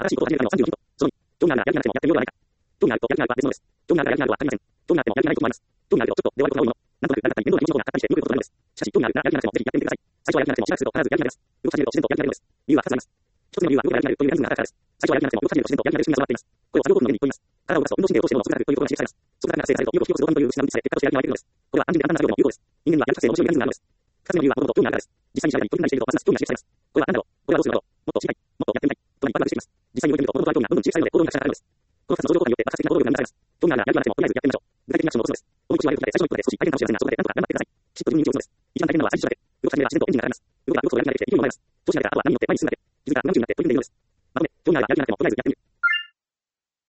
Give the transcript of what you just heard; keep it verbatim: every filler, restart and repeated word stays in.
新しいことを始めるためのさんじゅうのヒント。そのに、興味があるがやる気がなくてもやってみようがないか。興味があるとやる気がないとは別物です。興味があるがやる気がないとは限りません。興味があってもやる気がないこともあります。興味があるとちょっとで終わることが多いもの。なんとなく誰だったり面倒な気持ちの方が勝ったりして動くことがあるのです。しかし興味があるがやる気がなくてもぜひやってみてください。最初はやる気がなくてもしばらくすると必ずやる気が出ます。動かし始めると自然とやる気が出るのです。理由はふたつあります。一つ目の理由は動かやる気が出るというメカニズムが働くからです。最初はやる気がなくても動かし始めると自然とやる気が出る仕組みが備わっています。これを作業部の上に言っております。体を動かすと運動神経としての脳の作用ということが刺激されます。そこから活性されると意欲を強くするドーパミンという物質が分泌され、結果としてやる気が湧いてくるのです。これは単純で簡単な作業でも有効です。人間にはやる気がなくても興味があるからです。実際に調べたところ、興味があるがやる気がなくてもプロテインが摂取できるということが示されます。興味があるとは運動神経を動かすことができるのです。これは何だろう、これはどうするのだろう、もっと知りたい、もっとやってみたい、といっぱいしています。実際に動いてみると、この動画興味がどんどん小さいので行動に出したくなるのです。このふたつの相乗効果によって爆発的な行動力が生み出されます。興味があるがやる気がなくてもとりあえずやってみましょう。具体的なアクションのおすすめです。この口は悪くなって最初の一歩で少し大変かもしれませんが、そこでなんとか頑張ってください。きちっと自分に認知をするのです。一番大変なのは最初だけ。動かし始めれば自然とエンジンがかかります。動くが動くとやる気が出てきて勢いも生まれます。調子が出たらあとは波に乗って前に進むだけ。気づいたら何十になって取り組んでいるのです。まとめ、興味があるがやる気がなくてもとりあえずやってみる。